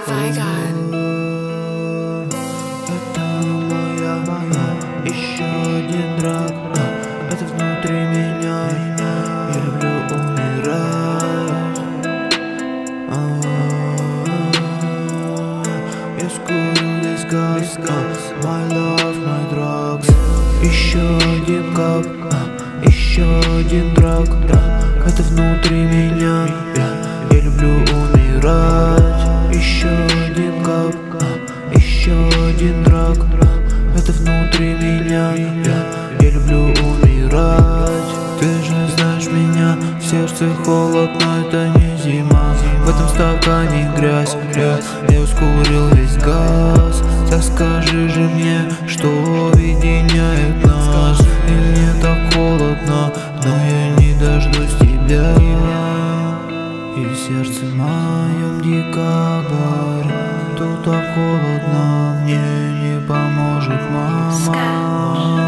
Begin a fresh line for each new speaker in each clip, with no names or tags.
Это моя, еще один драк. Это внутри меня, я люблю умирать. Я скурю весь газ, my love, my drugs. Еще один кап, еще один драк. Это внутри меня, я люблю умирать. Еще один кап, еще один драк. Это внутри меня, я люблю умирать. Ты же знаешь меня, в сердце холод, но это не зима. В этом стакане грязь, я ускорил весь газ. Так скажи же мне, что объединяет нас. И мне так холодно, но я не дождусь тебя. И в сердце моем декабрь. Тут так холодно, мне не поможет мама.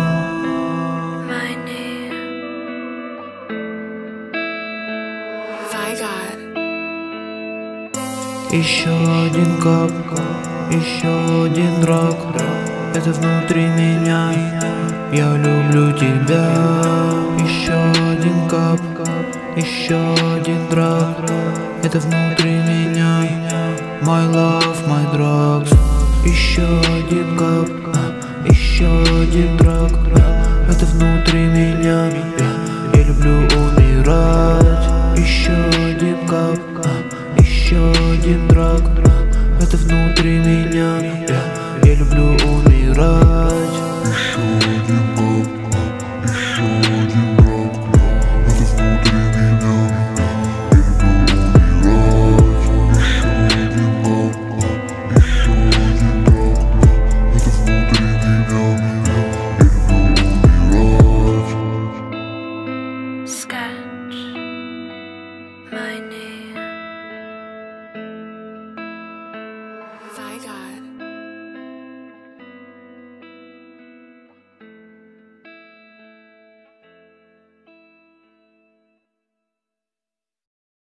Еще один кап, еще один драк. Это внутри меня, я люблю тебя. Еще один кап, еще один драк. Это внутри меня, my love, my drugs. Еще один кап, еще один драк. Это внутри меня, я люблю умирать. Еще один кап, еще один драк. Это внутри меня, я люблю умирать. Еще один